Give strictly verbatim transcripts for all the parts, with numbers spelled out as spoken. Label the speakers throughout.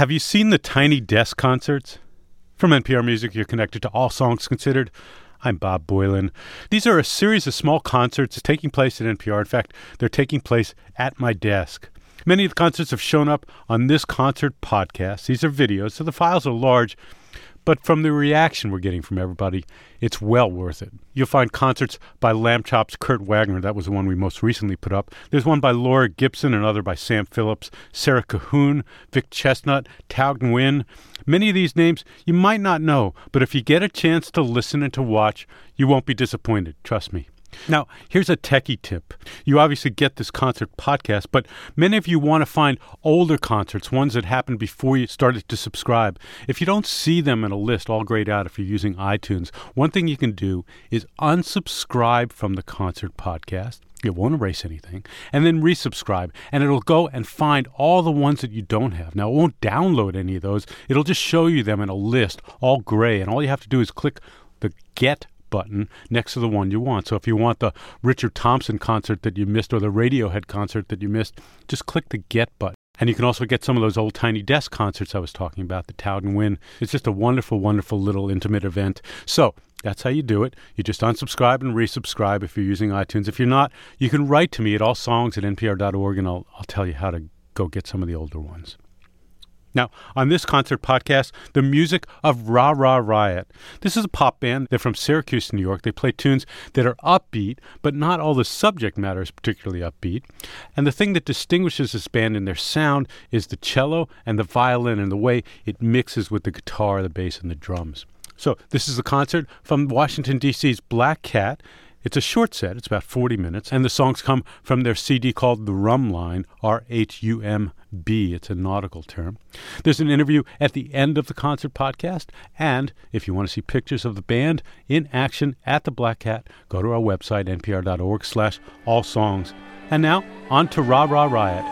Speaker 1: Have you seen the Tiny Desk concerts? From N P R Music, you're connected to All Songs Considered. I'm Bob Boilen. These are a series of small concerts taking place at N P R. In fact, they're taking place at my desk. Many of the concerts have shown up on this concert podcast. These are videos, so the files are large. But from the reaction we're getting from everybody, it's well worth it. You'll find concerts by Lamb Chop's Kurt Wagner. That was the one we most recently put up. There's one by Laura Gibson, another by Sam Phillips, Sarah Cahoon, Vic Chestnut, Tao Nguyen. Many of these names you might not know, but if you get a chance to listen and to watch, you won't be disappointed. Trust me. Now, here's a techie tip. You obviously get this concert podcast, but many of you want to find older concerts, ones that happened before you started to subscribe. If you don't see them in a list all grayed out if you're using iTunes, one thing you can do is unsubscribe from the concert podcast. It won't erase anything. And then resubscribe. And it'll go and find all the ones that you don't have. Now, it won't download any of those. It'll just show you them in a list, all gray. And all you have to do is click the Get button next to the one you want. So if you want the Richard Thompson concert that you missed or the Radiohead concert that you missed, just click the Get button. And you can also get some of those old Tiny Desk concerts I was talking about, the Tao Nguyen. It's just a wonderful, wonderful little intimate event. So that's how you do it. You just unsubscribe and resubscribe if you're using iTunes. If you're not, you can write to me at allsongs at n p r dot org, and I'll, I'll tell you how to go get some of the older ones. Now, on this concert podcast, the music of Ra Ra Riot. This is a pop band. They're from Syracuse, New York. They play tunes that are upbeat, but not all the subject matter is particularly upbeat. And the thing that distinguishes this band in their sound is the cello and the violin and the way it mixes with the guitar, the bass, and the drums. So this is a concert from Washington, D C's Black Cat. It's a short set. It's about forty minutes. And the songs come from their C D called The Rum Line, R H U M B. It's a nautical term. There's an interview at the end of the concert podcast. And if you want to see pictures of the band in action at the Black Cat, go to our website, n p r dot org slash all songs. And now, on to Ra Ra Riot.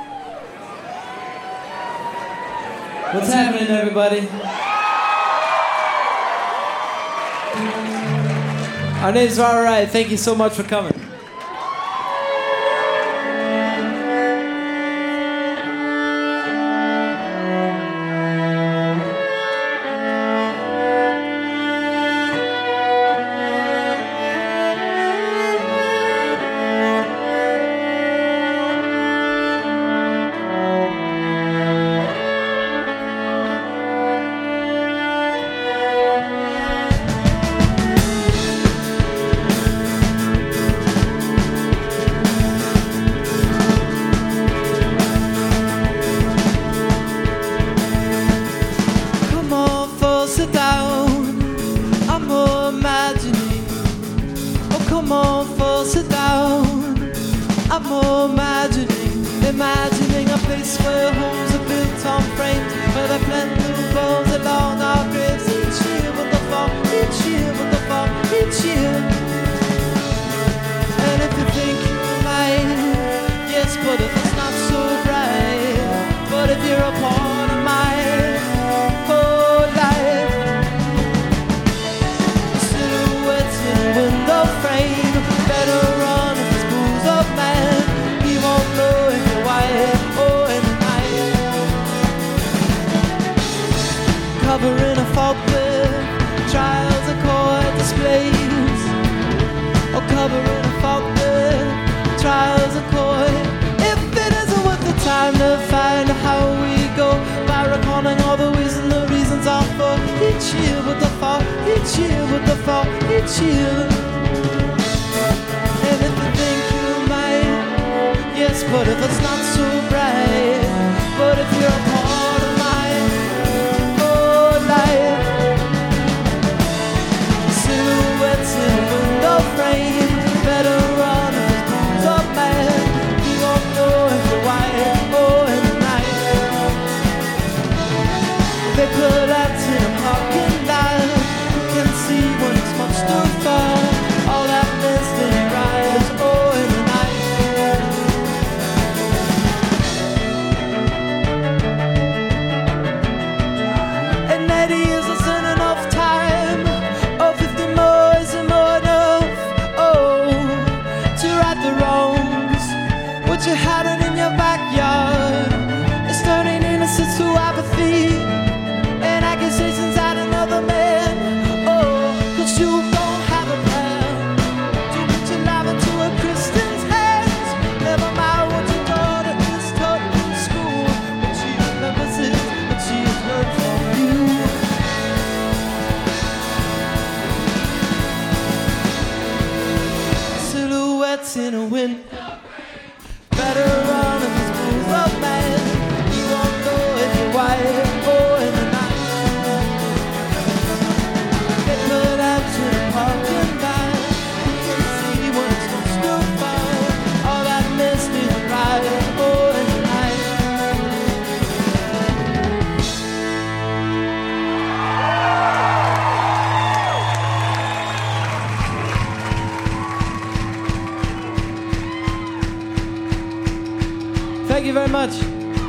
Speaker 2: What's happening, everybody? Our name's Ra Ra Riot. Thank you so much for coming.
Speaker 3: All that
Speaker 2: feet, and accusations at another man. Oh, 'cause you don't have a plan to put your life into a Christian's hands. Never mind what your daughter is taught in school, what she remembers is what she has learned from you. Silhouettes in a wind, better run of this blues of man. You won't know if you're white or in the night. Get put out to the parking lot. You can see when it's not still fine. All that mist is right or in the night. Thank you very much.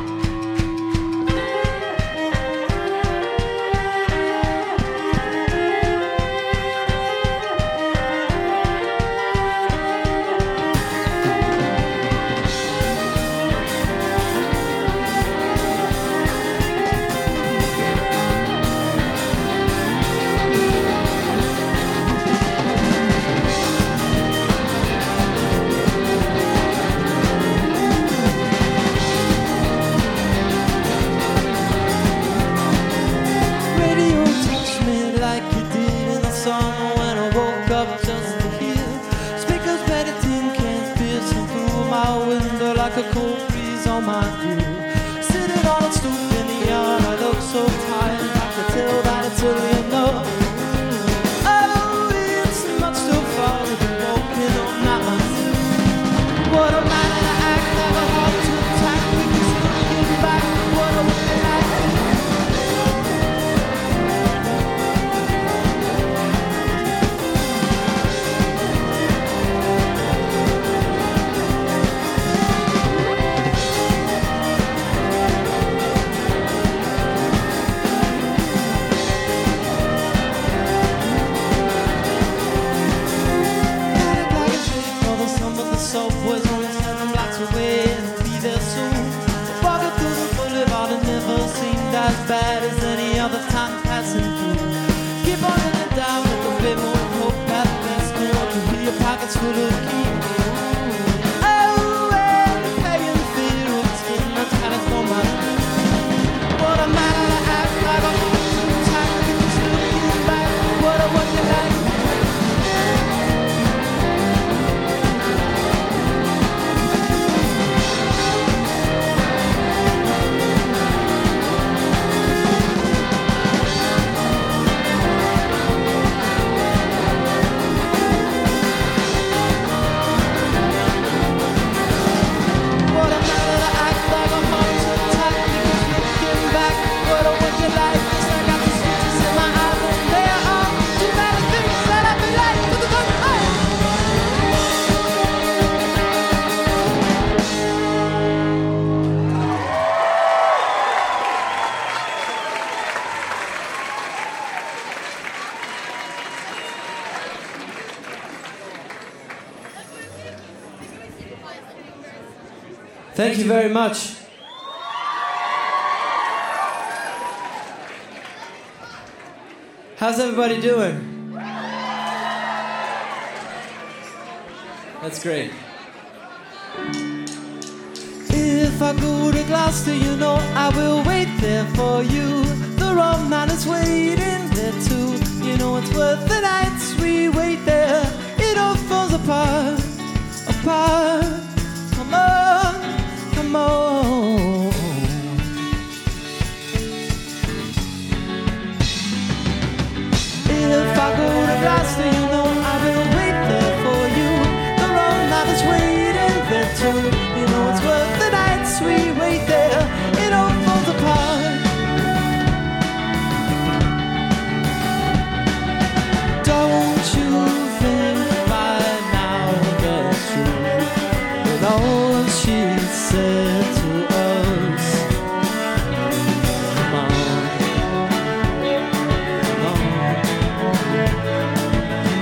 Speaker 2: Radio touched me like you did in the summer when I woke up just to hear speakers better tin cans piercing through my window like a cold breeze on my view. Sitting on a stoop in the yard, I look so tired, I could tell that it's early enough. Oh, it's much too far to be walking on that one. What a man and I act like a heart to attack. We can still get back. What a way to act. Subways only seven blocks away and I'll be there soon. Walking through the boulevard, it never seemed as bad as any other time passing through. Keep on looking down with a bit more hope at best. No one can hear your pockets full of keys. Oh, and the pagan fear of skin that's kind of for my what a man and I act like a heart to attack. You can still get back. What a what you like. Thank you very much. How's everybody doing? That's great. If I go to Gloucester, you know I will wait there for you. The wrong man is waiting there too. You know it's worth the nights we wait there. It all falls apart, apart. Come on, come on. If I go to Gloucester, you know I will wait there for you. The wrong man is waiting there too. You know it's worth the nights we wait there. It all falls apart. Don't you think by now that's true? With all she said to us. Come on, come on.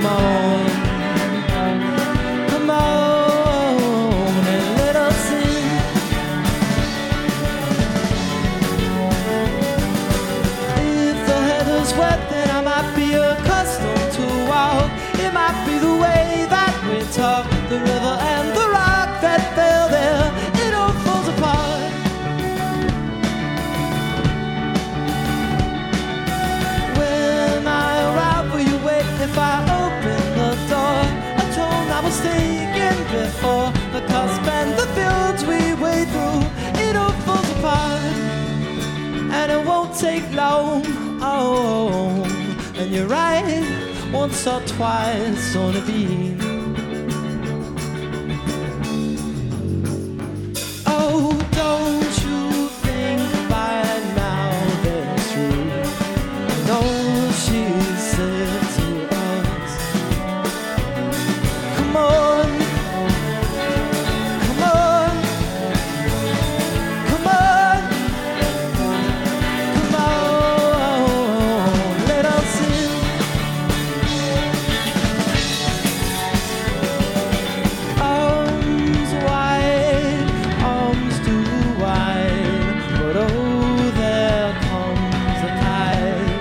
Speaker 2: sweat that I might be accustomed to walk. It might be the way that we talk, the river and the rock that fell there. It all falls apart. When I arrive, will you wait if I open the door? I told I was taken before the cusp and the fields we wade through. It all falls apart, and it won't take long. Oh, and you're right, once or twice on a beam. Oh, don't you think by now that's true? No, she said to us, come on, come on, come on, come on, let us in. Arms wide, arms too wide, but oh, there comes the tide.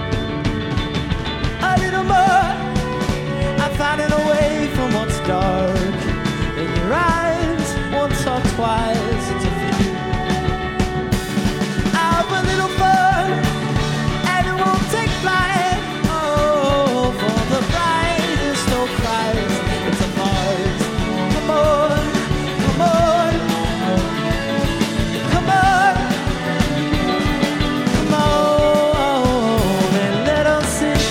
Speaker 2: A little more, I'm finding a way from what's dark in your eyes. Once or twice, it's a few. Have a little fun, and it won't take flight. Oh, for the brightest no cries, it's a farce. Come on, come on, come on, come on, and let us sing.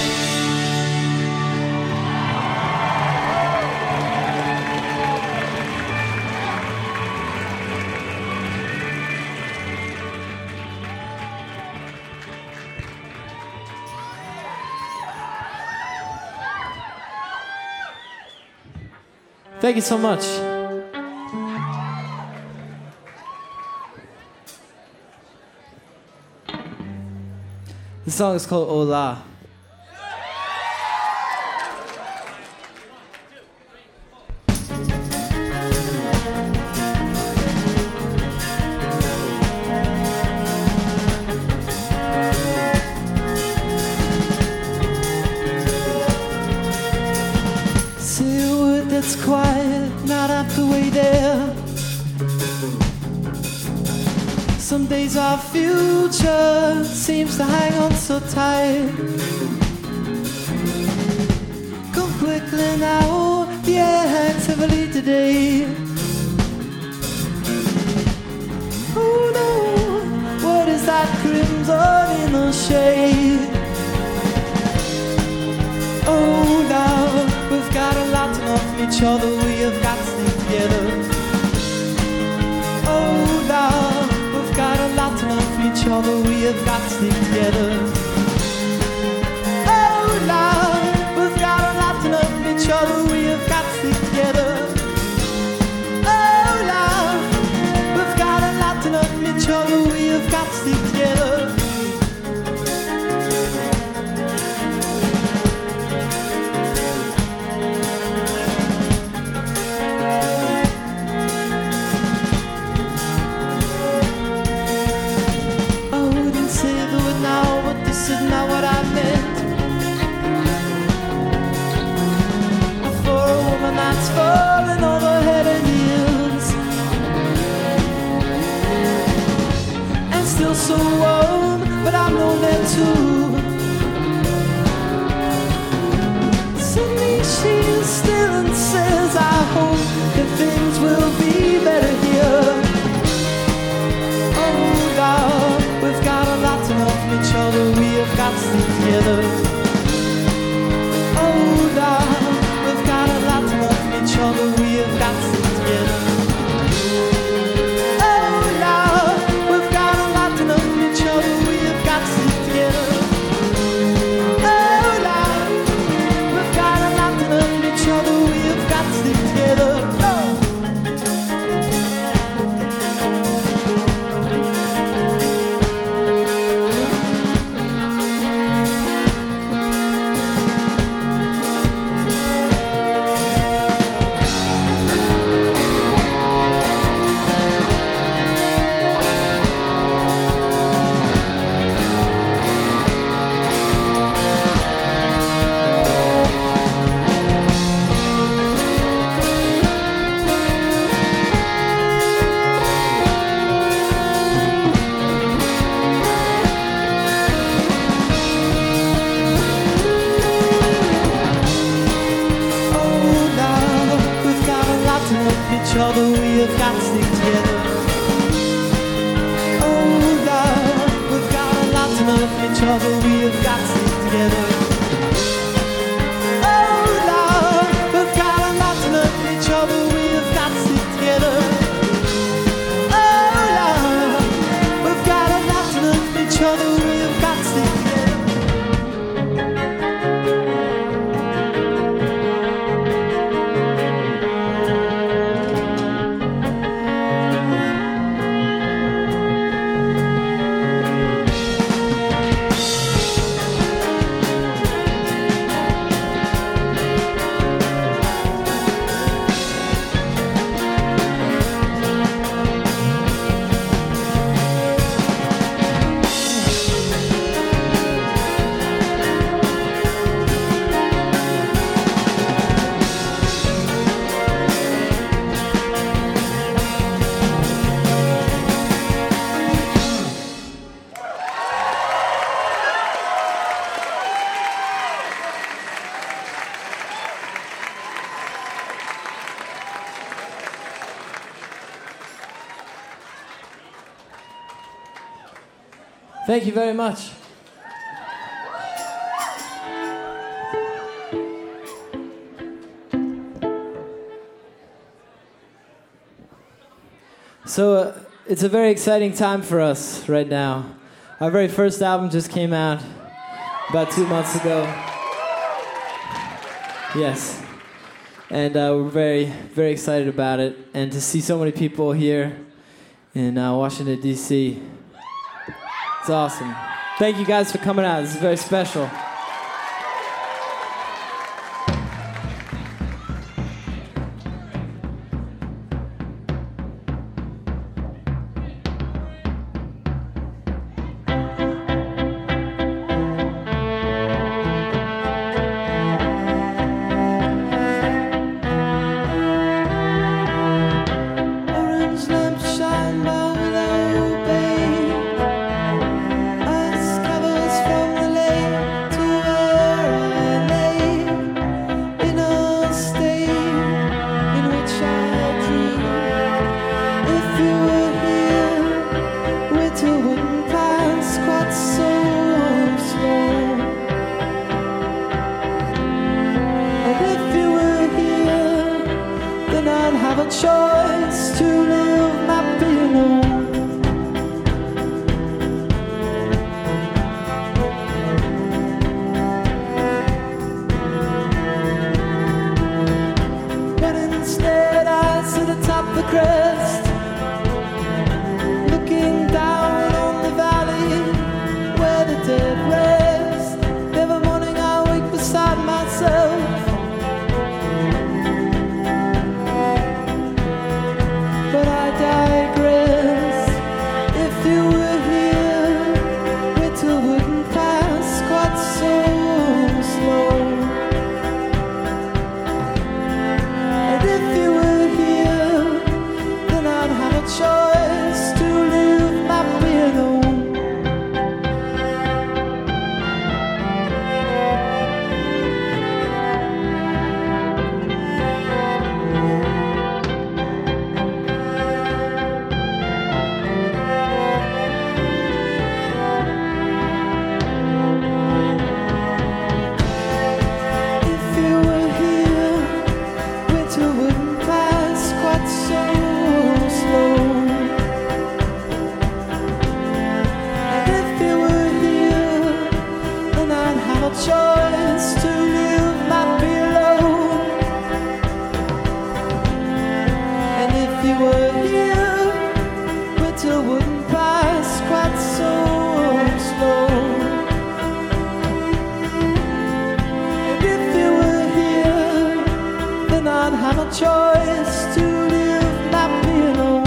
Speaker 2: Thank you so much. The song is called Hola. Say a word that's quiet, not up the way there. Some days our future seems to hang on so tight. Go quickly now, yeah, hands heavily today. Oh no, what is that crimson in the shade? Oh love, we've got a lot to know from each other, we have got to stay together. Oh love, we've got a lot to know from each other, we have got to stay together. Oh love, we've got a lot to know from each other, we have got to stay together. Oh love, we've got a lot to know from each other, we have got to stay together. This is not what I meant. For a woman that's fallen over head and heels, and still so warm, but I'm known there too. Suddenly she is still and says, I hope that things will be better here. Oh God, we've got a lot to know from each other, we have got to stay together. Oh love, we've got a lot to know from each other, we have got to stay together. Oh love, we've got a lot to know from each other, we have got to stay together. Oh love, we've got a lot to know from each other, we have got to stay together. Oh. other, we've got it together. Oh Lord, we've got a lot to learn from each other, we've got it together. Oh Lord, we've got a lot to learn from each other, we've got it together. Thank you very much. So uh, it's a very exciting time for us right now. Our very first album just came out about two months ago. Yes. And uh, we're very, very excited about it. And to see so many people here in uh, Washington, D C, it's awesome. Thank you guys for coming out. This is very special. Orange lamps shine by Willow Bay. Ice covers from the lake to where I lay, in a state in which I dream. If you were here, winter wouldn't pass quite so slow. And if you were here, then I'd have a choice to live my below. But instead I sit atop the crest, looking down on the valley where the dead rest. Every morning I wake beside myself, but I digress. If you were here, winter wouldn't pass quite so slow. And if you were here, then I'd have a choice to live my below. If you were here, winter wouldn't pass quite so slow. And if you were here, then I'd have a choice to live my below. And if you were here, winter wouldn't pass quite so slow. And if you were here, then I'd have a choice to live my below.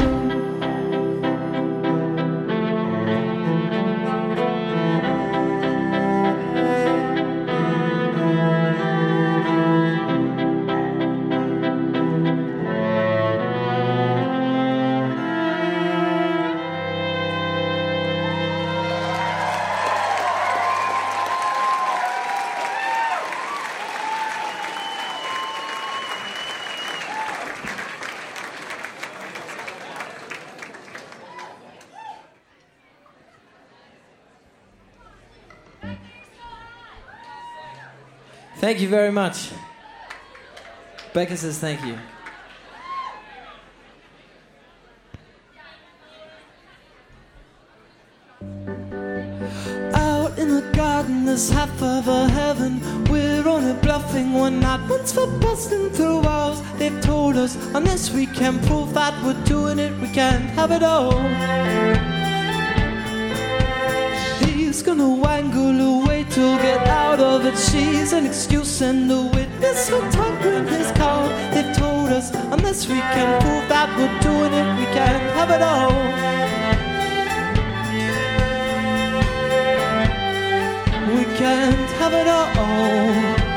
Speaker 2: Thank you very much. Becca says thank you. Out in the garden, there's half of a heaven. We're only bluffing, we're not once for busting through walls. They've told us unless we can prove that we're doing it, we can't have it all. He's gonna wangle away to get out of it. She's an excuse and a witness who talk when he's called. They've told us unless we can prove that we're doing it, we can't have it all. We can't have it all.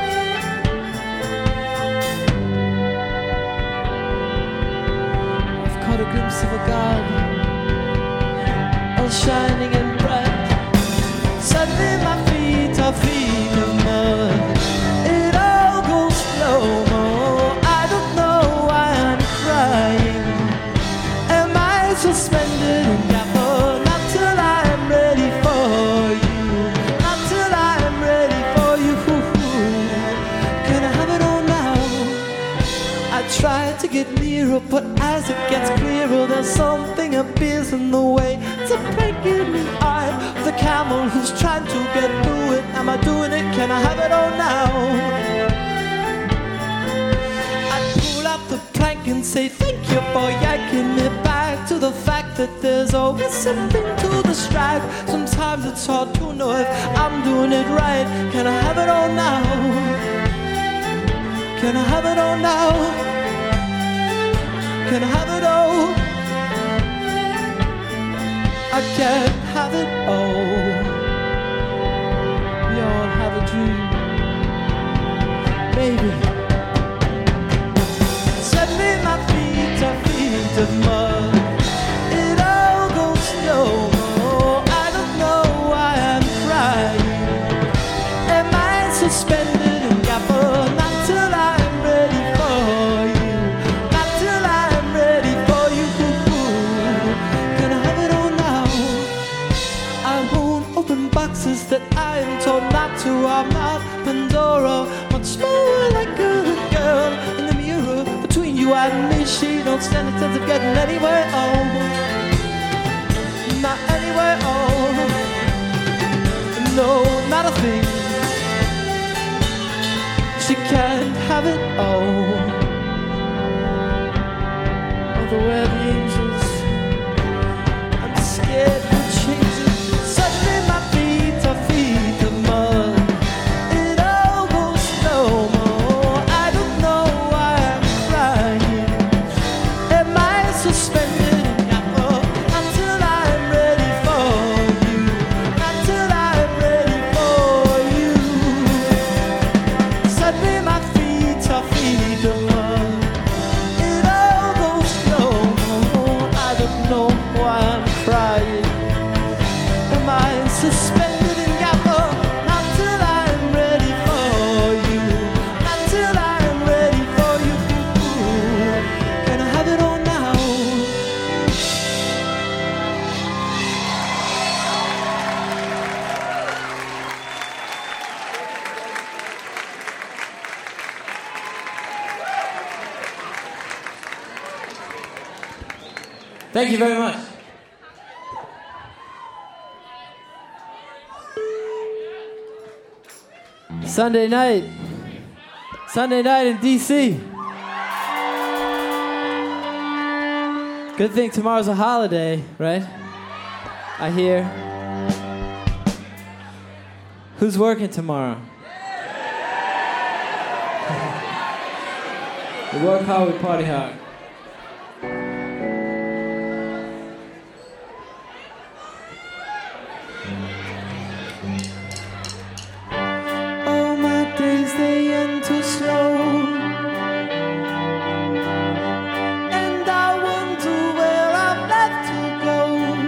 Speaker 2: I've caught a glimpse of a garden, all shining and bright. Suddenly my feet are feet of mud. It all goes slow-mo. I don't know why I'm crying. Am I suspended in gaffer? Not till I'm ready for you. Not till I'm ready for you. Can I have it all now? I try to get nearer, but as it gets clearer, there's something appears in the way. It's a break in the eye of the camel who's trying to get through it. Am I doing it? Can I have it all now? I pull out the plank and say thank you for yanking me back to the fact that there's always something to distract. Sometimes it's hard to know if I'm doing it right. Can I have it all now? Can I have it all now? Can I have it all? I can't have it all. We all have a dream, baby. Suddenly my feet are feet of mud. It all goes slow-mo. I don't know why I'm crying. Am I suspended in gaffer? Not till I'm ready for you. Not till I'm ready for you. Can I have it all now? I won't open boxes that I am told not to. I'm not Pandora, much more like a girl in the mirror between you and me. She don't stand a chance of getting anywhere. Oh, not anywhere. Oh, no, not a thing. She can't have it all. Although we're the angels, I'm scared to change it. Suddenly my feet are feet of mud. It all goes slow-mo. I don't know why I'm crying. Am I suspended in gaffer? Not till I'm ready for you. Not till I'm ready for you. Suddenly my feet are feet of mud. It all goes slow-mo. I don't know why I'm crying. Am I suspended in gaffer? Not till I'm ready for you. Not till I'm ready for you. Can I have it all now? Thank you very much. Sunday night. Sunday night in D C. Good thing tomorrow's a holiday, right? I hear. Who's working tomorrow? We work hard, we party hard. All my days they end too slow, and I wonder where I've left to go.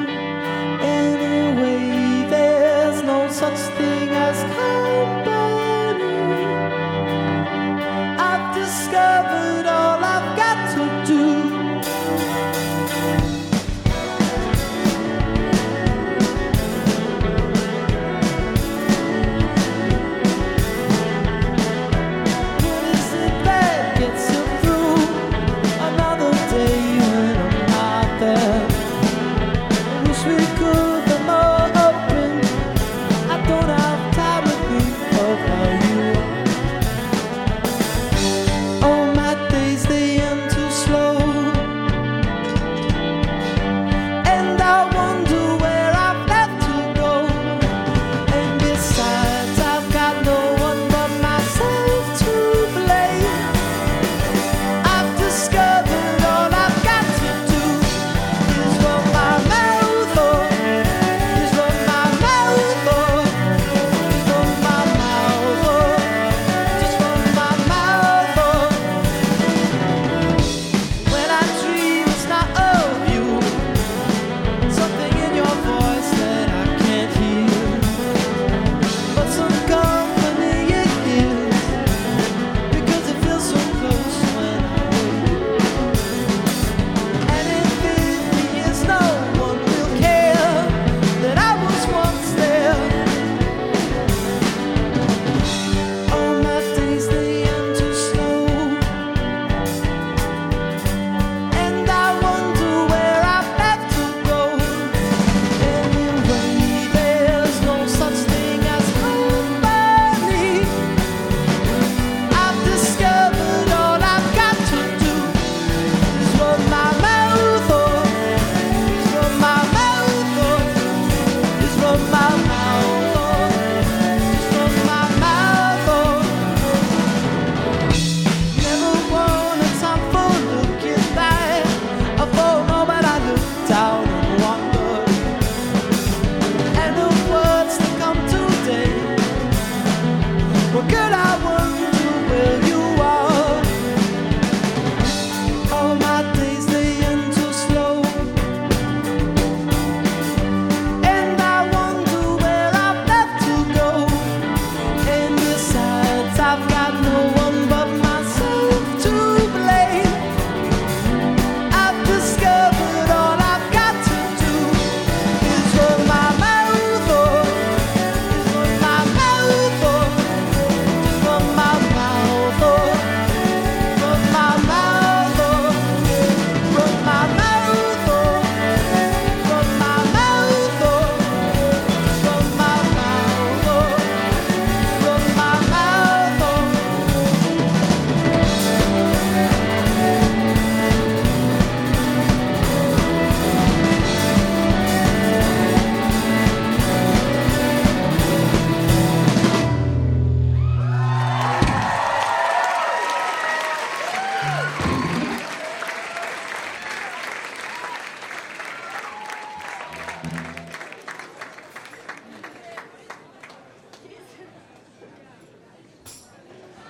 Speaker 2: Anyway, there's no such thing as company. I've discovered all I've got to do.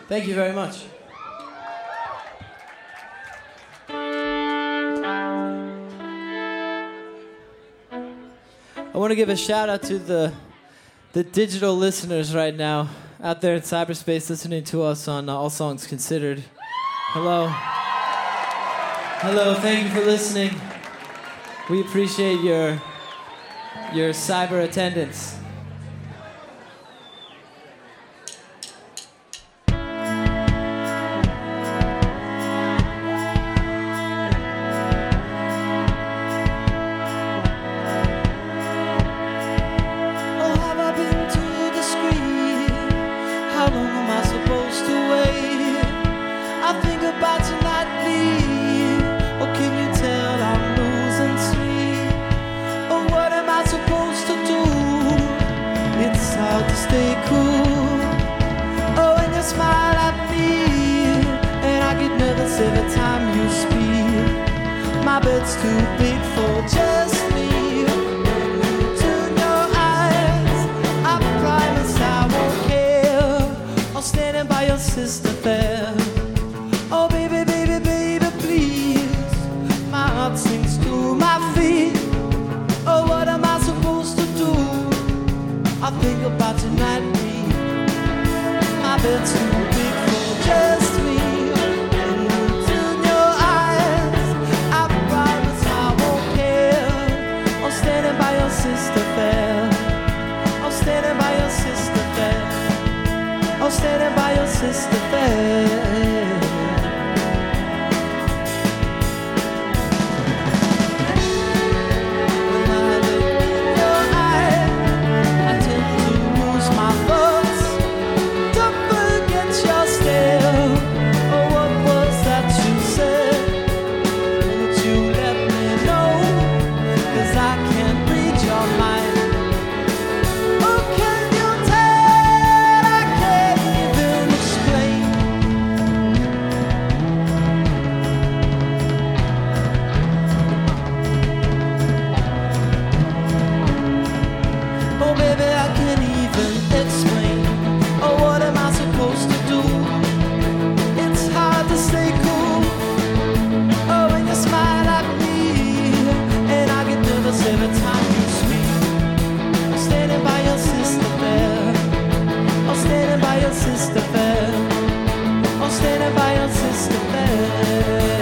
Speaker 2: Thank you very much. I want to give a shout out to the the digital listeners right now out there in cyberspace listening to us on uh, All Songs Considered. Hello. Hello, thank you for listening. We appreciate your your cyber attendance. Every time you speak, my bed's too big for just me. When you turn your eyes, I promise I won't care. I'm standing by your sister there. Oh baby, baby, baby, please. My heart sinks to my feet. Oh, what am I supposed to do? I think about you nightly. My bed's too big for just me. Sister fair, I'm standing by your sister fair. I'm standing by your sister fair. When I look in your eyes, I tend to lose my thoughts. Don't forget your stare. Oh, what was that you said? Would you let me know? 'Cause I can't your mind. Oh, can you tell? I can't even explain. Oh, baby, I can't even explain. Oh, what am I supposed to do? It's hard to stay cool. Oh, when you smile at me, and I get nervous every time you standing by your sister fair. I'm standing by your sister fair. I'm standing by your sister fair.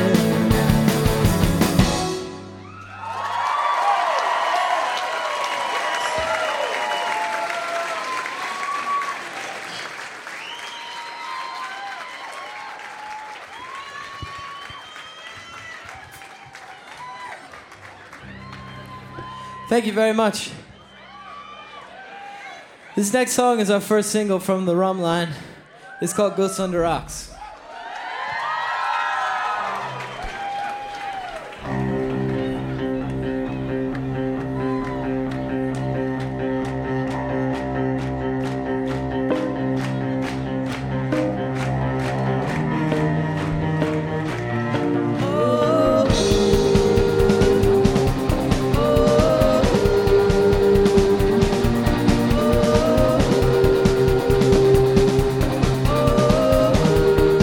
Speaker 2: Thank you very much. This next song is our first single from the Rum Line. It's called Ghosts Under Rocks.
Speaker 3: Oh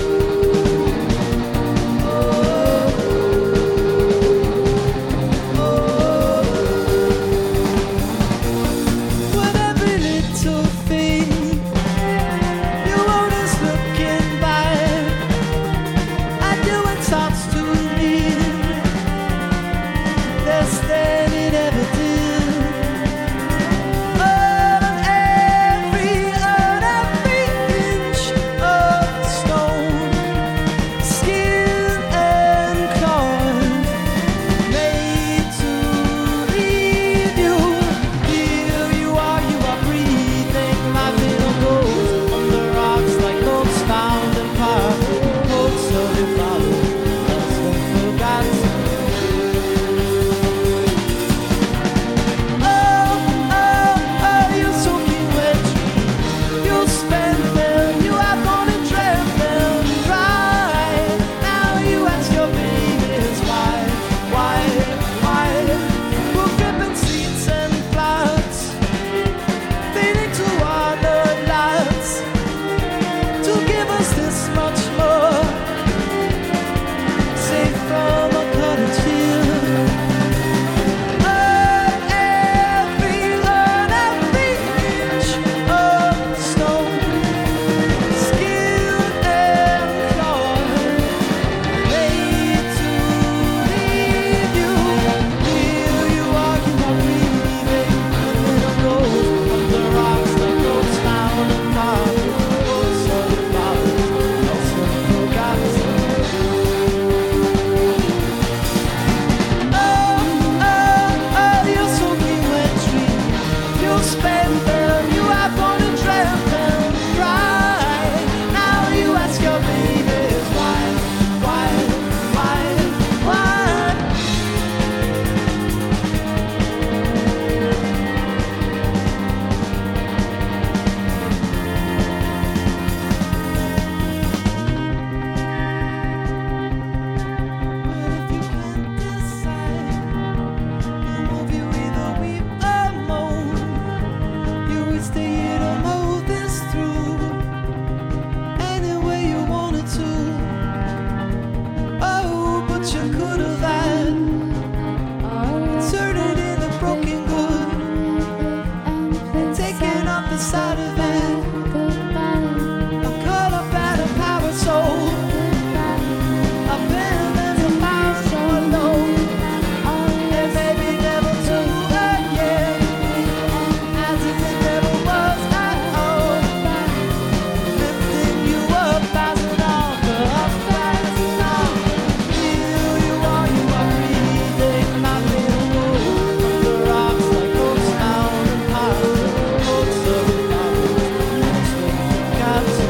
Speaker 2: inside of it. I'm caught up at a power soul. I've been in the fire so alone. And maybe never to again. As if it never was at all. Lifting you up, passing on the upsides and on. Here you are, you are breathing my little world. The rocks like ghost town and piles of boats of flowers. Got to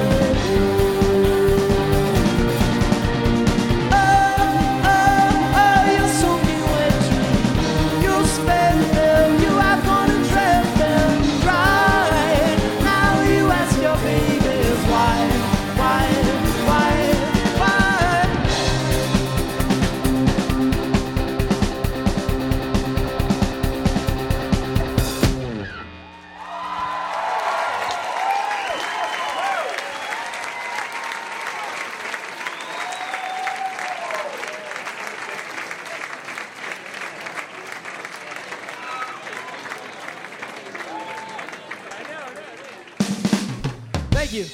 Speaker 2: oh, oh, oh, you're soaking wet dreams. You spend them, you are gonna tread them dry. Now you ask your babies why, why, why, why? Thank you.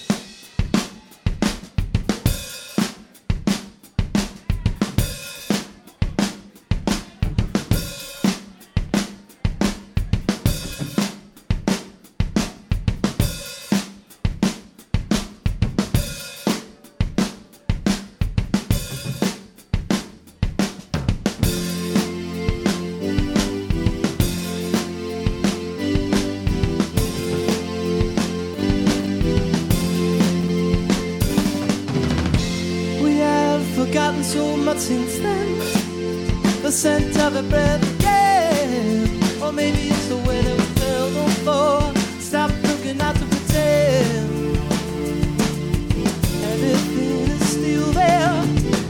Speaker 2: We have forgotten so much since then. The scent of a breath again. Or maybe it's the way that we felt on floor. Stop looking out to pretend. Everything is still there.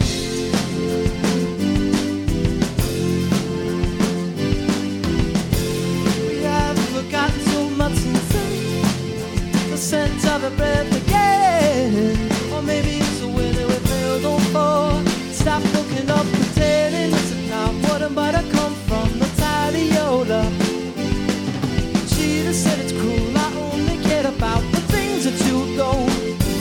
Speaker 2: We have forgotten so much since then. The scent of a breath again. Or maybe it's the way that we felt on floor. Stop looking up, pretending it's a cloud. Wouldn't but I come from the Tadiola. She just said it's cruel. I only care about the things that you don't.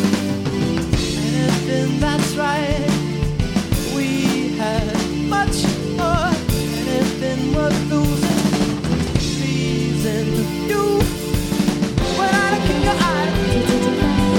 Speaker 2: And then that's right. We had much more. And then we're losing. Pleasing you. When I look in your eyes.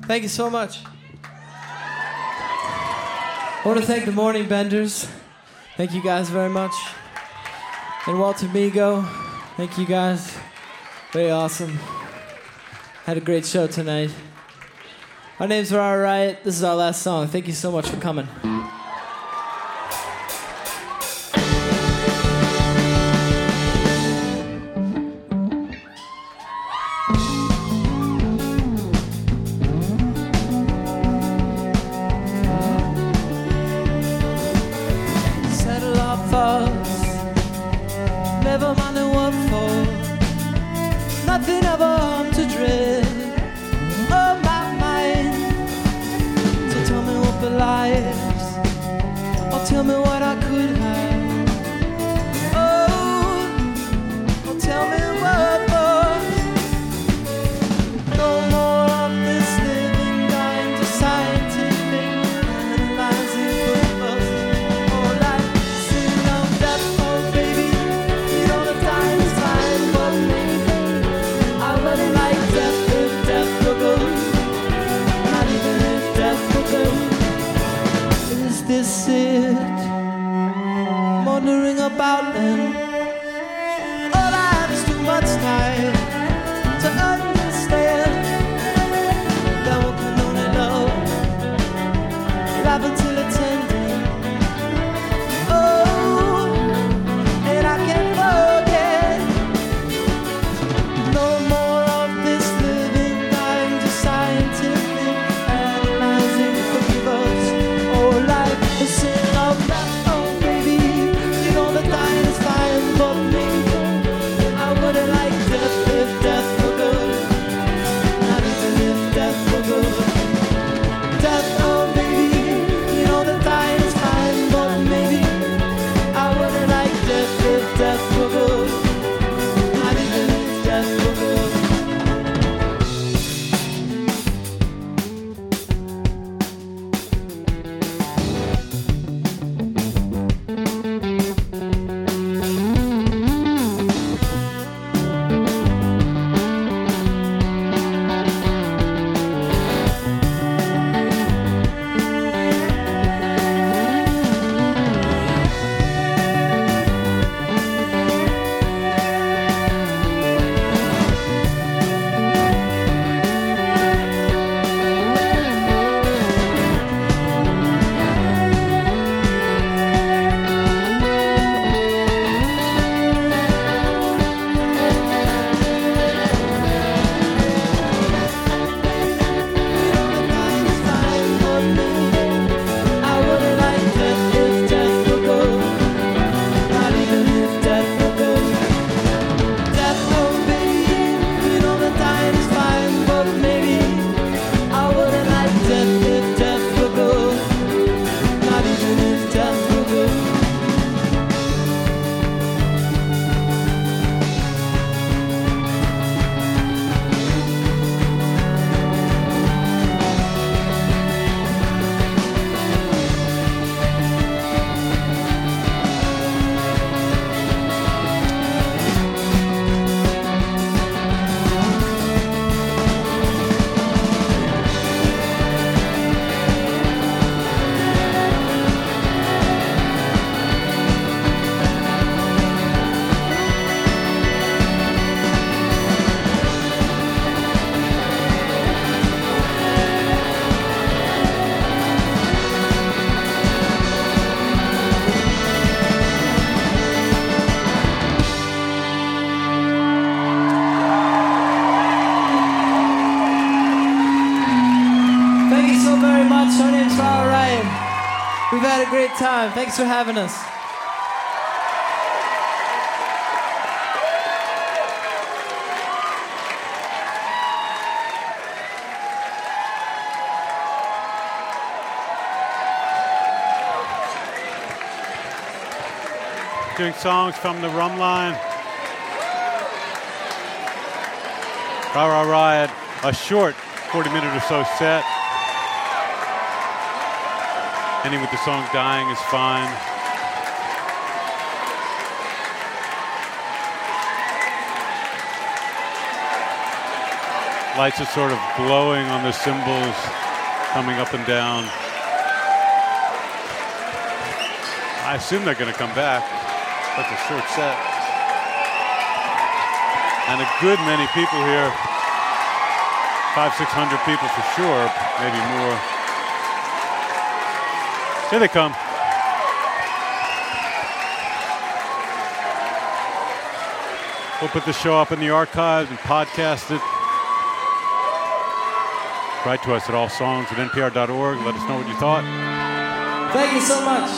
Speaker 2: Thank you so much. I want to thank the Morning Benders. Thank you guys very much. And Walter Migo. Thank you guys. Very awesome. Had a great show tonight. Our name's Rara Riot. This is our last song. Thank you so much for coming.
Speaker 3: Never mind what for, nothing of harm to dread. Oh my mind, so tell me what belies, or tell me what I could have. Oh, or tell me what for. No more of this living, dying to scientific analyzing purpose. Oh, like sin of death, oh baby. This it, wondering about them. All I have is too much time to understand that one can only love, love until it's ending. Oh, and I can't forget. No more of this living, dying to scientific analyzing forgivers. Oh, life. The sin of that, oh baby, you know the dying is fine for me. I wouldn't like death if death were good, not even if death were good. Death, oh baby, you know the dying is fine for me. I wouldn't like death if death were good, not even if death were good. We've had a great time. Thanks for having us.
Speaker 1: Doing songs from the Rum Line. Rara Riot, a short forty minute or so set. Ending with the song Dying is Fine. Lights are sort of glowing on the cymbals, coming up and down. I assume they're going to come back. That's a short set. And a good many people here. Five, six hundred people for sure, maybe more. Here they come. We'll put the show up in the archives and podcast it. Write to us at allsongs at N P R dot org. Let us know what you thought.
Speaker 3: Thank you so much.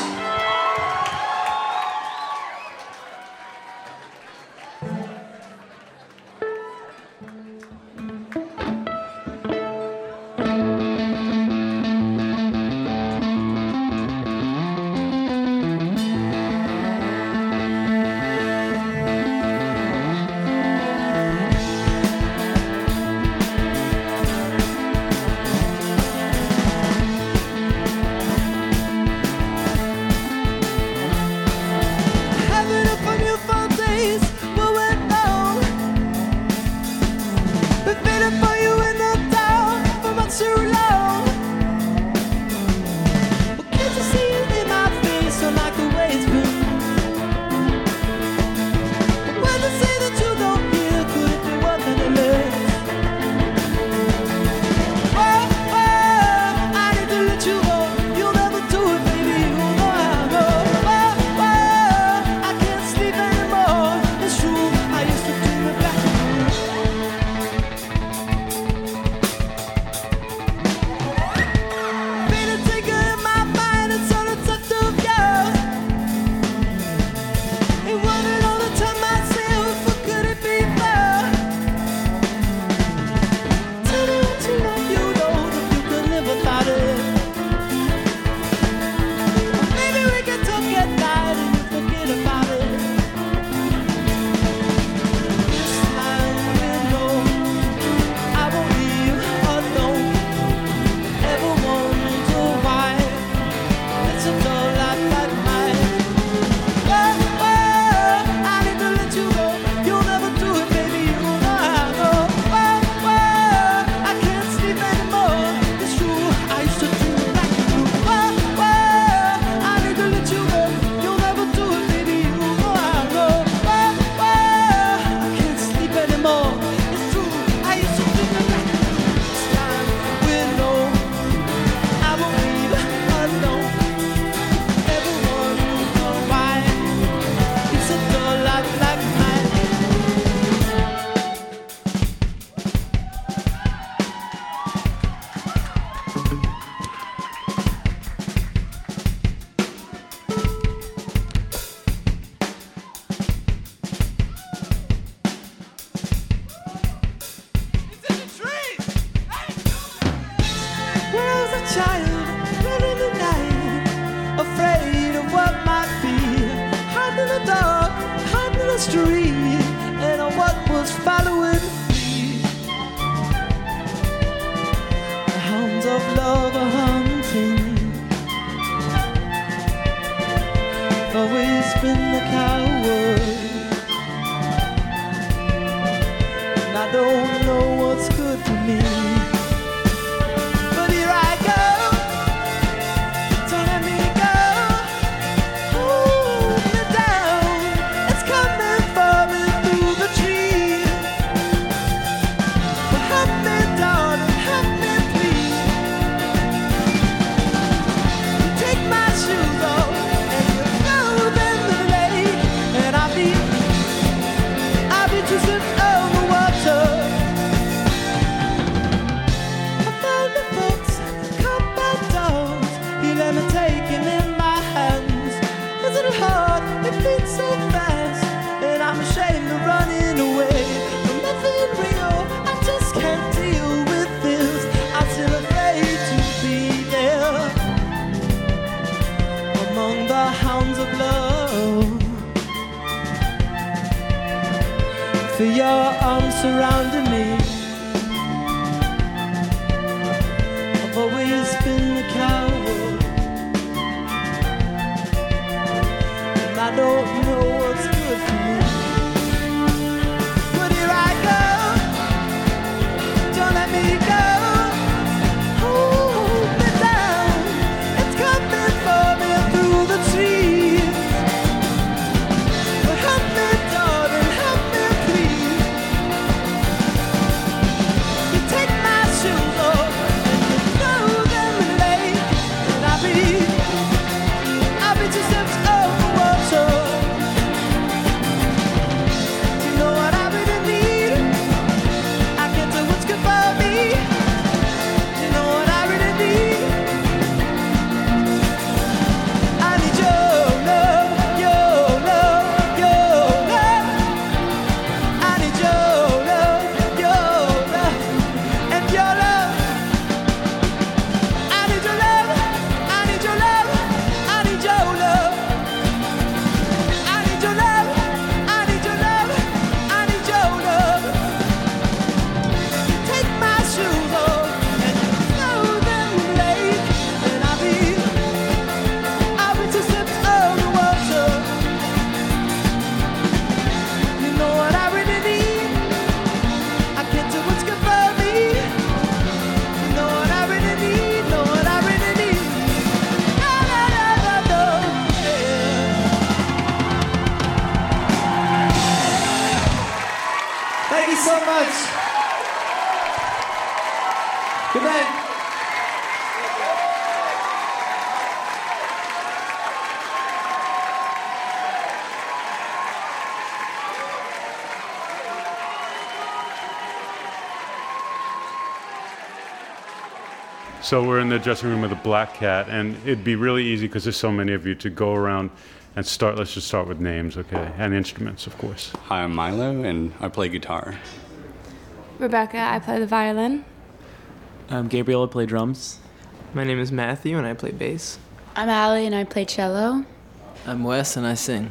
Speaker 3: But here I go.
Speaker 2: Good night.
Speaker 1: So we're in the dressing room of the Black Cat, and it'd be really easy because there's so many of you to go around and start. Let's just start with names, okay, and instruments, of course.
Speaker 4: Hi, I'm Milo, and I play guitar.
Speaker 5: Rebecca, I play the violin.
Speaker 6: I'm Gabriel, I play drums.
Speaker 7: My name is Matthew, and I play bass.
Speaker 8: I'm Allie, and I play cello.
Speaker 6: I'm Wes, and I sing.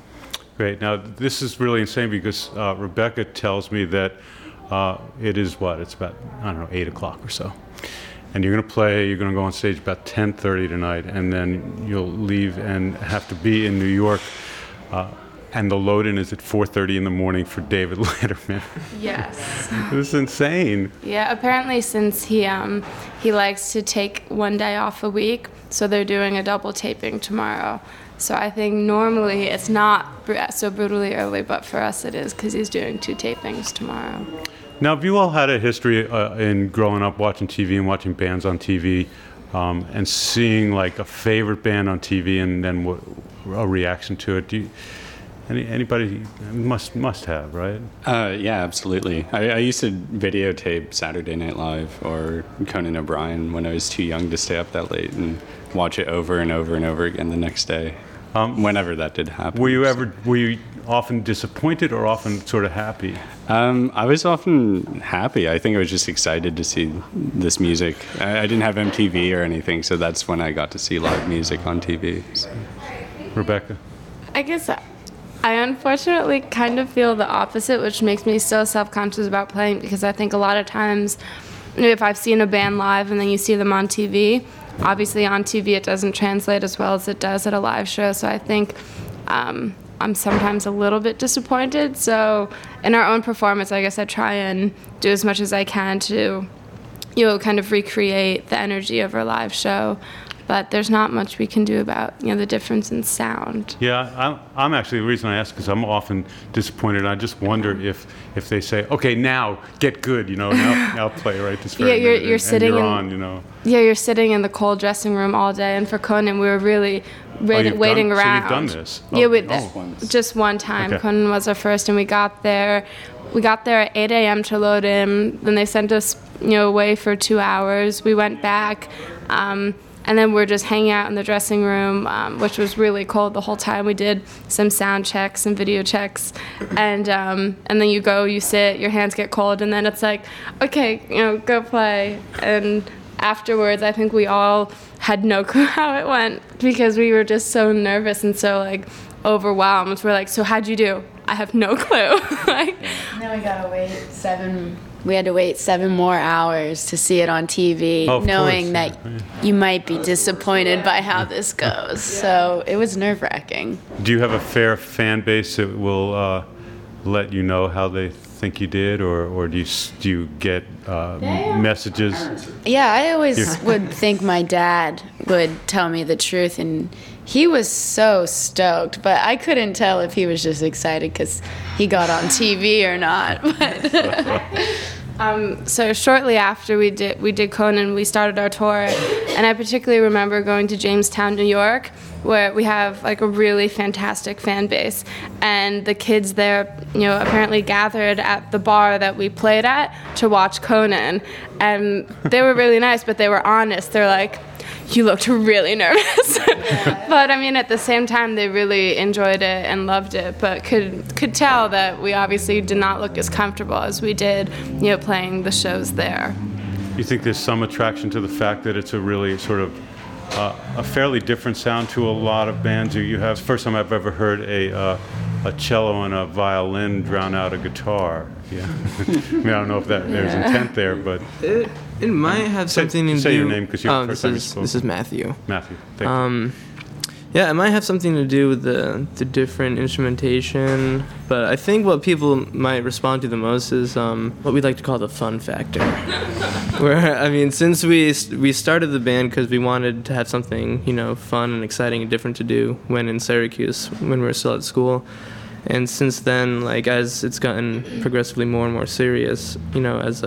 Speaker 1: Great. Now, this is really insane because uh, Rebecca tells me that uh, it is what? It's about, I don't know, eight o'clock or so. And you're going to play, you're going to go on stage about ten thirty tonight, and then you'll leave and have to be in New York. Uh, and the load-in is at four thirty in the morning for David Letterman.
Speaker 5: Yes.
Speaker 1: This is insane.
Speaker 5: Yeah, apparently since he um he likes to take one day off a week, so they're doing a double taping tomorrow. So I think normally it's not br- so brutally early, but for us it is because he's doing two tapings tomorrow.
Speaker 1: Now, have you all had a history uh, in growing up watching T V and watching bands on T V um, and seeing like a favorite band on T V and then w- a reaction to it? Do you, any, anybody must must have, right?
Speaker 4: Uh, yeah, absolutely. I, I used to videotape Saturday Night Live or Conan O'Brien when I was too young to stay up that late and watch it over and over and over again the next day, um, whenever that did happen.
Speaker 1: Were you ever, were you often disappointed or often sort of happy?
Speaker 4: Um, I was often happy. I think I was just excited to see this music. I, I didn't have M T V or anything, so that's when I got to see live music on T V. So.
Speaker 1: Rebecca?
Speaker 5: I guess I unfortunately kind of feel the opposite, which makes me so self-conscious about playing because I think a lot of times if I've seen a band live and then you see them on T V, obviously on T V it doesn't translate as well as it does at a live show, so I think um, I'm sometimes a little bit disappointed. So in our own performance, I guess I try and do as much as I can to, you know, kind of recreate the energy of our live show. But there's not much we can do about, you know, the difference in sound.
Speaker 1: Yeah, I'm, I'm actually, the reason I ask because I'm often disappointed. I just wonder if, if they say, okay, now get good, you know, now, now play right this very
Speaker 5: yeah, you're,
Speaker 1: minute,
Speaker 5: you're
Speaker 1: and,
Speaker 5: sitting
Speaker 1: and you're
Speaker 5: in,
Speaker 1: on, you know.
Speaker 5: Yeah, you're sitting in the cold dressing room all day, and for Conan, we were really wait,
Speaker 1: oh,
Speaker 5: waiting
Speaker 1: done,
Speaker 5: around.
Speaker 1: So you've done this? Oh,
Speaker 5: yeah, we,
Speaker 1: oh.
Speaker 5: just one time.
Speaker 1: Okay.
Speaker 5: Conan was our first, and we got there. We got there at eight a.m. to load in. Then they sent us, you know, away for two hours. We went back. Um, And then we're just hanging out in the dressing room, um, which was really cold the whole time. We did some sound checks and video checks, and um, and then you go, you sit, your hands get cold, and then it's like, okay, you know, go play. And afterwards, I think we all had no clue how it went because we were just so nervous and so like overwhelmed. We're like, so how'd you do? I have no clue. Like,
Speaker 8: And then we gotta wait seven. We had to wait seven more hours to see it on T V,
Speaker 1: Oh,
Speaker 8: knowing
Speaker 1: course.
Speaker 8: that you might be disappointed by how this goes. So it was nerve-wracking.
Speaker 1: Do you have a fair fan base that will uh, let you know how they think you did, or, or do you s- do you get uh, messages?
Speaker 8: Yeah, I always
Speaker 1: You're-
Speaker 8: would think my dad would tell me the truth, and he was so stoked, but I couldn't tell if he was just excited because he got on T V or not. But
Speaker 5: Um, so shortly after we did we did Conan, we started our tour, and I particularly remember going to Jamestown, New York, where we have like a really fantastic fan base, and the kids there, you know, apparently gathered at the bar that we played at to watch Conan, and they were really nice, but they were honest. They're like, you looked really nervous. But I mean, at the same time, they really enjoyed it and loved it, but could could tell that we obviously did not look as comfortable as we did, you know, playing the shows there.
Speaker 1: You think there's some attraction to the fact that it's a really sort of uh, a fairly different sound to a lot of bands you, you have? First time I've ever heard a uh, a cello and a violin drown out a guitar. Yeah, I mean, I don't know if that there's
Speaker 5: Yeah.
Speaker 1: intent there, but
Speaker 7: It, it might have
Speaker 1: Say-
Speaker 7: something to
Speaker 1: say
Speaker 7: do.
Speaker 1: your name 'cause you're the
Speaker 7: oh,
Speaker 1: first
Speaker 7: this
Speaker 1: time you
Speaker 7: is
Speaker 1: spoke.
Speaker 7: this is Matthew.
Speaker 1: Matthew, thank you.
Speaker 7: Um, yeah, it might have something to do with the the different instrumentation, but I think what people might respond to the most is um, what we like to call the fun factor. Where I mean, since we we started the band because we wanted to have something, you know, fun and exciting and different to do when in Syracuse when we were still at school. And since then, like as it's gotten progressively more and more serious, you know, as a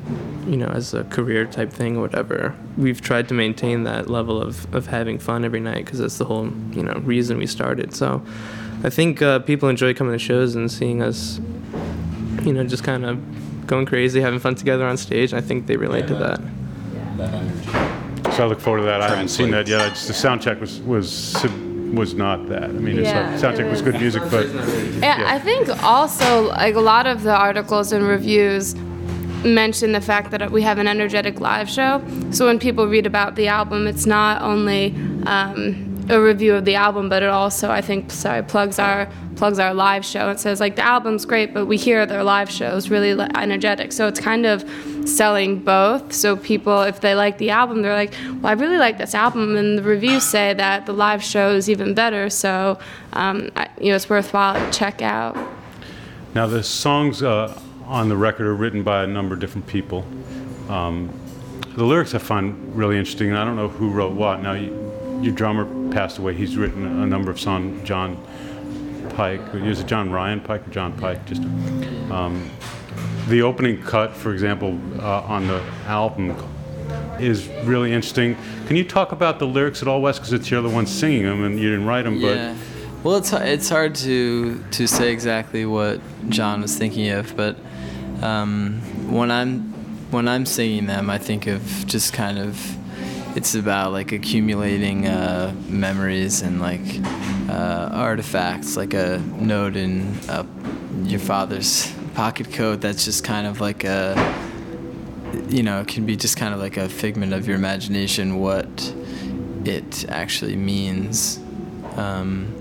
Speaker 7: you know, as a career type thing or whatever. We've tried to maintain that level of, of having fun every night because that's the whole, you know, reason we started. So I think uh, people enjoy coming to shows and seeing us, you know, just kind of going crazy, having fun together on stage. I think they relate to that.
Speaker 4: That energy.
Speaker 1: So I look forward to that. I haven't seen that yet. I just, the sound check was was was not that. I mean, it's
Speaker 5: Yeah,
Speaker 1: like, sound check
Speaker 5: it
Speaker 1: was
Speaker 5: was.
Speaker 1: good music, but
Speaker 5: Yeah,
Speaker 1: Yeah.
Speaker 5: I think also like a lot of the articles and reviews mention the fact that we have an energetic live show. So when people read about the album, it's not only um, a review of the album, but it also, I think, sorry, plugs our plugs our live show. It says like the album's great, but we hear their live shows really li- energetic. So it's kind of selling both. So people, if they like the album, they're like, well, I really like this album, and the reviews say that the live show is even better. So um, I, you know, it's worthwhile to check out.
Speaker 1: now the songs uh, on the record are written by a number of different people. Um, the lyrics I find really interesting, and I don't know who wrote what. Now, you, your drummer passed away. He's written a number of songs. John Pike, is it John Ryan Pike or John Pike? Just um, the opening cut, for example, uh, on the album is really interesting. Can you talk about the lyrics at all, Wes? Because it's you're the one singing them, and you didn't write them, but.
Speaker 6: Yeah. Well, it's it's hard to to say exactly what John was thinking of, but um, when I'm when I'm singing them, I think of just kind of it's about like accumulating uh, memories and like uh, artifacts, like a note in uh, your father's pocket coat. That's just kind of like a, you know, it can be just kind of like a figment of your imagination what it actually means. Um,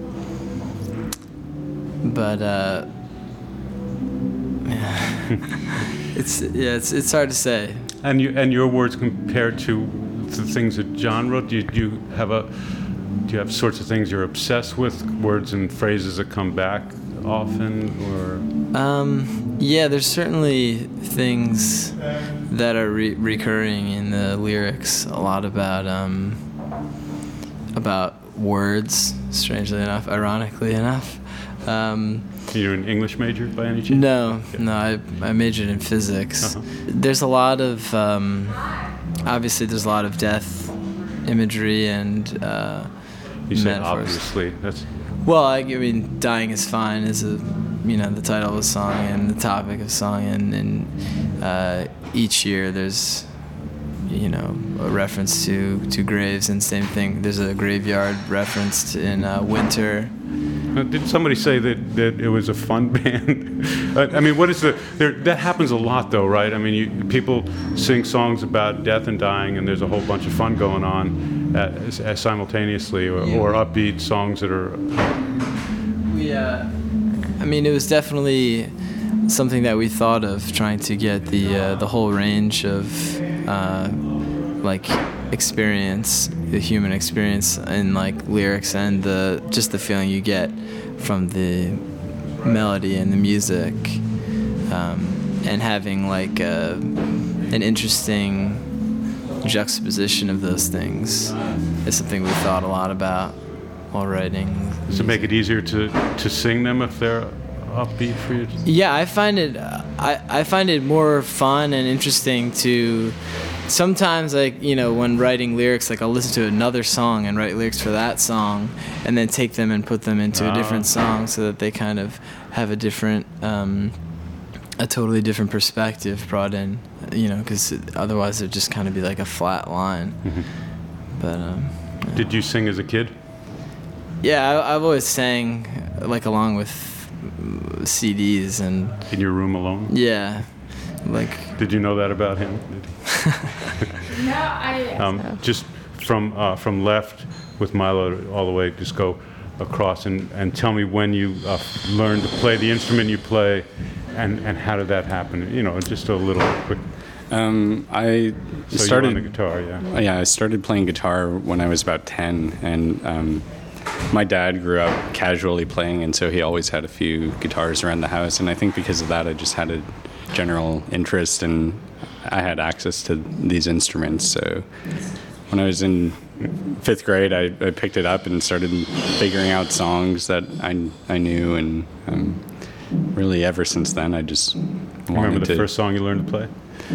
Speaker 6: but uh, it's yeah, it's it's hard to say.
Speaker 1: And you and your words compared to the things that John wrote. Do you, do you have a do you have sorts of things you're obsessed with, words and phrases that come back often, or?
Speaker 6: Um, yeah, there's certainly things that are re- recurring in the lyrics. A lot about um, about words. Strangely enough, ironically enough. Um,
Speaker 1: You're an English major by any chance?
Speaker 6: No, no, I, I majored in physics.
Speaker 1: Uh-huh.
Speaker 6: There's a lot of, um, obviously there's a lot of death imagery and uh,
Speaker 1: You said
Speaker 6: metaphors.
Speaker 1: obviously. That's
Speaker 6: Well, I, I mean, Dying is Fine is a, you know, the title of the song and the topic of the song, and, and uh, each year there's, you know, a reference to, to graves, and same thing. There's a graveyard referenced in uh, Winter.
Speaker 1: Uh, Did somebody say that, that it was a fun band? uh, I mean, what is the... There, that happens a lot, though, right? I mean, you, people sing songs about death and dying, and there's a whole bunch of fun going on uh, as, as simultaneously, or,
Speaker 6: Yeah.
Speaker 1: or upbeat songs that are...
Speaker 6: We, uh, I mean, it was definitely something that we thought of, trying to get the uh, the whole range of uh, like experience, the human experience, in like lyrics, and the just the feeling you get from the melody and the music, um, and having like a, an interesting juxtaposition of those things is something we thought a lot about while writing.
Speaker 1: Does it make it easier to, to sing them if they're upbeat for you?
Speaker 6: Yeah, I find it I, I find it more fun and interesting to sometimes, like, you know, when writing lyrics, like I'll listen to another song and write lyrics for that song and then take them and put them into
Speaker 1: Ah.
Speaker 6: a different song so that they kind of have a different um, a totally different perspective brought in, you know, because otherwise it'd just kind of be like a flat line.
Speaker 1: Mhm.
Speaker 6: But um, yeah.
Speaker 1: Did you sing as a kid?
Speaker 6: Yeah, I, I've always sang like along with C Ds and
Speaker 1: In your room alone?
Speaker 6: yeah, like
Speaker 1: Did you know that about him? Did he?
Speaker 5: No, I.
Speaker 1: Um, just from uh, from left with Milo all the way, just go across and, and tell me when you uh, learned to play the instrument you play, and, and how did that happen? You know, just a little quick.
Speaker 4: Um, I
Speaker 1: So
Speaker 4: started
Speaker 1: you on the guitar, yeah.
Speaker 4: Uh, Yeah, I started playing guitar when I was about ten, and um, my dad grew up casually playing, and so he always had a few guitars around the house, and I think because of that I just had a general interest, and I had access to these instruments. So when I was in fifth grade, I, I picked it up and started figuring out songs that I, I knew, and um, really ever since then I just wanted
Speaker 1: Remember the
Speaker 4: to...
Speaker 1: first song you learned to play?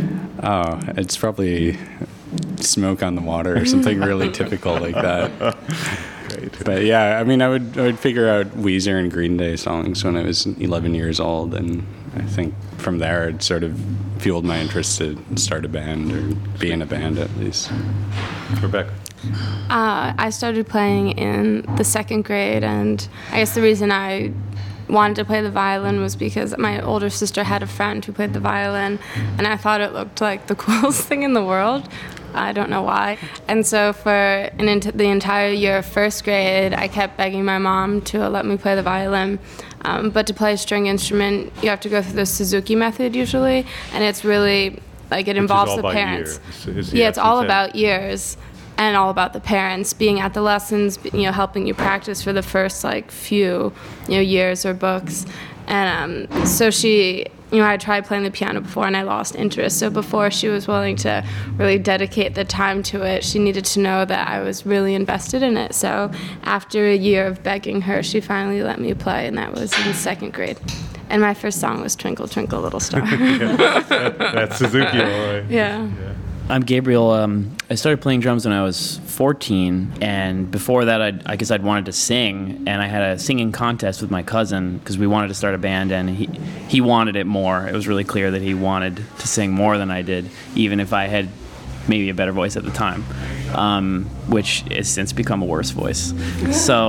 Speaker 4: Oh, it's probably Smoke on the Water or something really typical like that. Great. But yeah, I mean, I would I would figure out Weezer and Green Day songs when I was eleven years old, and I think from there it sort of fueled my interest to start a band or be in a band at least.
Speaker 1: Rebecca?
Speaker 5: Uh, I started playing in the second grade, and I guess the reason I wanted to play the violin was because my older sister had a friend who played the violin, and I thought it looked like the coolest thing in the world. I don't know why. And so for an ent- the entire year of first grade, I kept begging my mom to let me play the violin. Um, but to play a string instrument, you have to go through the Suzuki method usually, and it's really, like, it involves
Speaker 1: Which is all
Speaker 5: the
Speaker 1: by
Speaker 5: parents.
Speaker 1: year, is the
Speaker 5: Yeah, it's all
Speaker 1: essence.
Speaker 5: about years. And all about the parents being at the lessons, you know, helping you practice for the first, like, few, you know, years or books. And um, so she, you know, I tried playing the piano before and I lost interest. So before she was willing to really dedicate the time to it, she needed to know that I was really invested in it. So after a year of begging her, she finally let me play, and that was in second grade. And my first song was Twinkle, Twinkle, Little Star.
Speaker 1: that, that's Suzuki, all right.
Speaker 5: Yeah.
Speaker 1: yeah.
Speaker 9: I'm Gabriel. Um, I started playing drums when I was fourteen, and before that, I'd, I guess I'd wanted to sing, and I had a singing contest with my cousin because we wanted to start a band, and he he wanted it more. It was really clear that he wanted to sing more than I did, even if I had maybe a better voice at the time, um, which has since become a worse voice. So,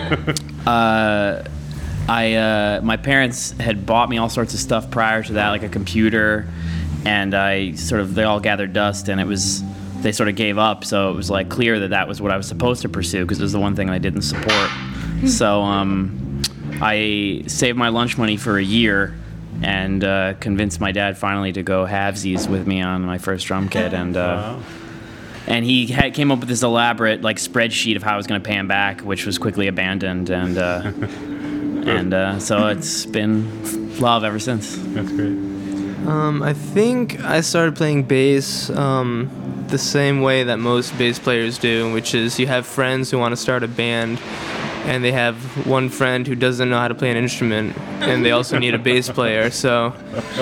Speaker 9: uh, I uh, my parents had bought me all sorts of stuff prior to that, like a computer. And I sort of, they all gathered dust, and it was, they sort of gave up. So it was like clear that that was what I was supposed to pursue, because it was the one thing I didn't support. So um, I saved my lunch money for a year and uh, convinced my dad finally to go halvesies with me on my first drum kit. And uh, and he had, came up with this elaborate like spreadsheet of how I was going to pay him back, which was quickly abandoned. And uh, and uh, so it's been love ever since.
Speaker 1: That's great.
Speaker 7: Um, I think I started playing bass um, the same way that most bass players do, which is you have friends who want to start a band, and they have one friend who doesn't know how to play an instrument, and they also need a bass player. So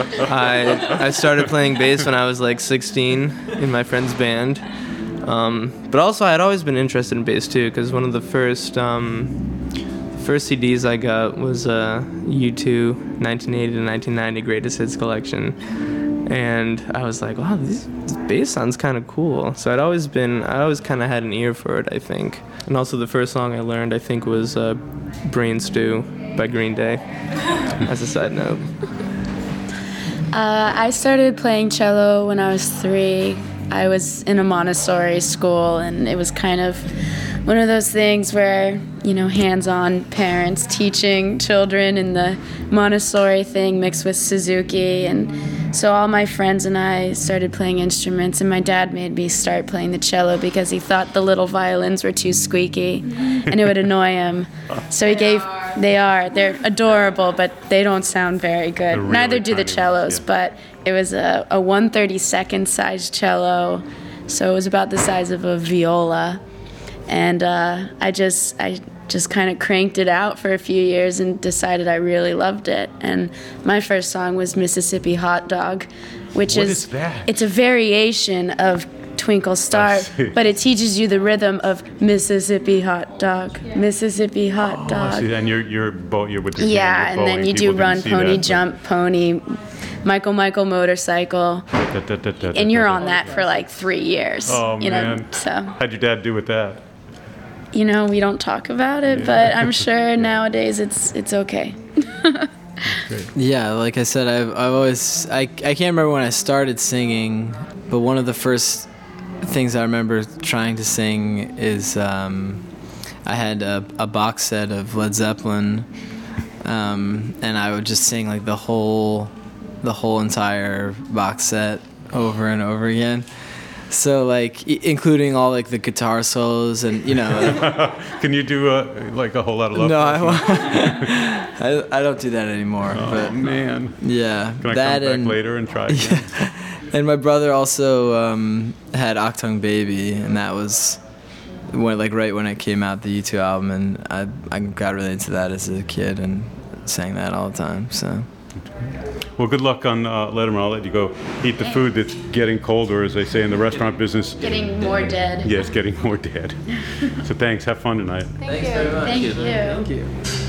Speaker 7: I I started playing bass when I was like sixteen in my friend's band. Um, but also I had always been interested in bass too, because one of the first um, first C Ds I got was uh, U two nineteen eighty to nineteen ninety Greatest Hits Collection, and I was like, wow, this, this bass sounds kind of cool. So I'd always been, I always kind of had an ear for it, I think. And also the first song I learned, I think, was uh, Brain Stew by Green Day, as a side note.
Speaker 8: Uh, I started playing cello when I was three. I was in a Montessori school, and it was kind of one of those things where, you know, hands-on parents teaching children in the Montessori thing mixed with Suzuki. And so all my friends and I started playing instruments, and my dad made me start playing the cello because he thought the little violins were too squeaky and it would annoy him. So he gave, they are, they're adorable, but they don't sound very good.
Speaker 1: Really
Speaker 8: Neither do the
Speaker 1: tiny
Speaker 8: cellos,
Speaker 1: ones, yeah.
Speaker 8: but it was a, a one thirty-second size cello, so it was about the size of a viola. And uh, I just I just kind of cranked it out for a few years and decided I really loved it. And my first song was Mississippi Hot Dog, which
Speaker 1: What
Speaker 8: is,
Speaker 1: is that?
Speaker 8: it's a variation of Twinkle Star,
Speaker 1: see.
Speaker 8: but it teaches you the rhythm of Mississippi Hot Dog, Mississippi Hot
Speaker 1: Oh, I
Speaker 8: Dog.
Speaker 1: see. And you're you're bo- you're with your
Speaker 8: Yeah,
Speaker 1: hand,
Speaker 8: and
Speaker 1: you're
Speaker 8: then you
Speaker 1: bowing.
Speaker 8: do
Speaker 1: People
Speaker 8: run,
Speaker 1: didn't see
Speaker 8: pony,
Speaker 1: that, but-
Speaker 8: jump, pony, Michael, Michael, motorcycle.
Speaker 1: Da, da, da, da,
Speaker 8: And you're
Speaker 1: da,
Speaker 8: on
Speaker 1: da.
Speaker 8: that for like three years.
Speaker 1: Oh,
Speaker 8: you know,
Speaker 1: man.
Speaker 8: so
Speaker 1: How'd your dad do with that?
Speaker 8: you know, we don't talk about it, but I'm sure nowadays it's it's okay.
Speaker 6: Yeah, like I said, I've I've always I I can't remember when I started singing, but one of the first things I remember trying to sing is um, I had a, a box set of Led Zeppelin, um, and I would just sing like the whole the whole entire box set over and over again. So like, I- including all like the guitar solos and you know.
Speaker 1: Can you do a, like a whole lot of love?
Speaker 6: No, I,
Speaker 1: Potion?
Speaker 6: I I don't do that anymore.
Speaker 1: Oh
Speaker 6: but
Speaker 1: man.
Speaker 6: yeah,
Speaker 1: Can I
Speaker 6: that
Speaker 1: come back
Speaker 6: and
Speaker 1: later and try again?
Speaker 6: and my brother also um, had Octung Baby, and that was when like right when it came out, the U two album, and I I got really into that as a kid and sang that all the time. So.
Speaker 1: Well, good luck on uh, Letterman. I'll let you go eat the food that's getting cold, or as they say in the restaurant business,
Speaker 8: Getting more dead.
Speaker 1: yeah, it's getting more dead. So thanks. Have fun tonight.
Speaker 5: Thank
Speaker 6: Thanks
Speaker 5: you.
Speaker 6: very much.
Speaker 8: Thank you.
Speaker 6: Thank you.